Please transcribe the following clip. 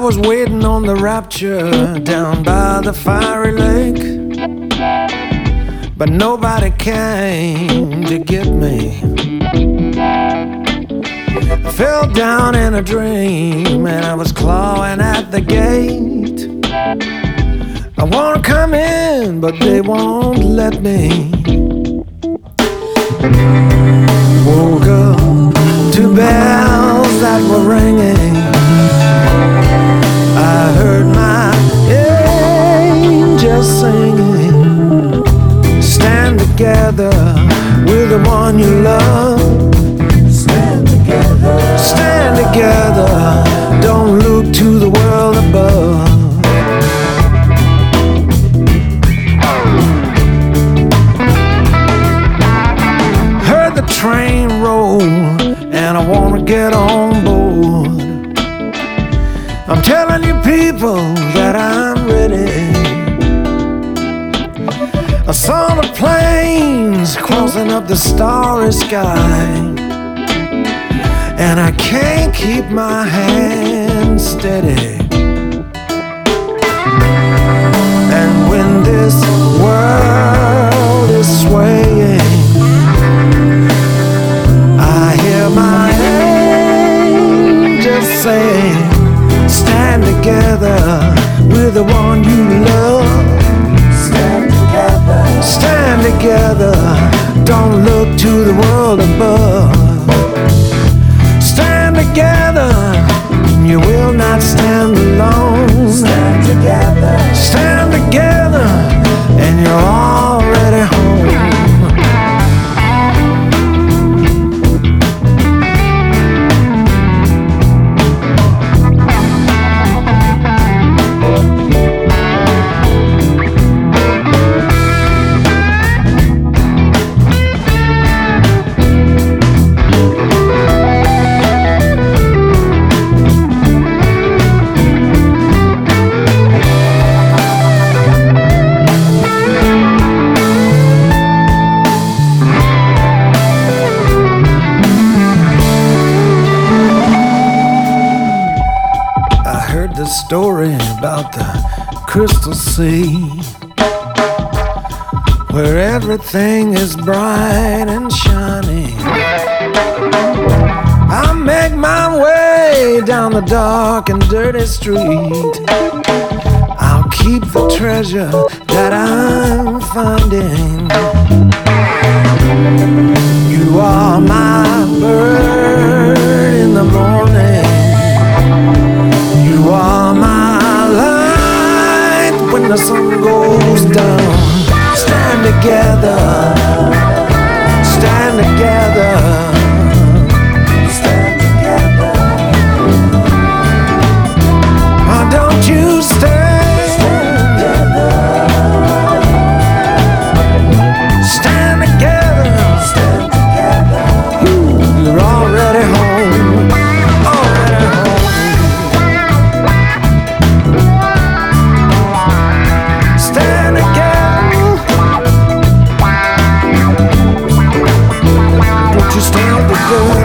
was waiting on the rapture down by the fiery lake, but nobody came to get me. I fell down in a dream and I was clawing at the gate. I wanna come in, but they won't let me. Woke up to bells that were ringing. I heard my angels singing. Stand together with the one you love. Stand together. Stand together. Don't look to the world above. Heard the train roll and I wanna get on board. I'm telling you people that I'm ready. I saw the planes crossing up the starry sky, and I can't keep my hand steady. And when this world is swaying, I hear my angels saying, stand together with the one you love. Stand together. Stand together. Don't look to the world above. Stand together. You will not stand alone. Stand together. Stand together. And you're already home. The story about the crystal sea, where everything is bright and shiny. I make my way down the dark and dirty street. I'll keep the treasure that I'm finding. You are my bird in the morning. You are my light when the sun goes down. Stand together. Stand together. Stand together. Oh, don't you stand together. Stand together. Stand together. You're already home. Already home. Stand together.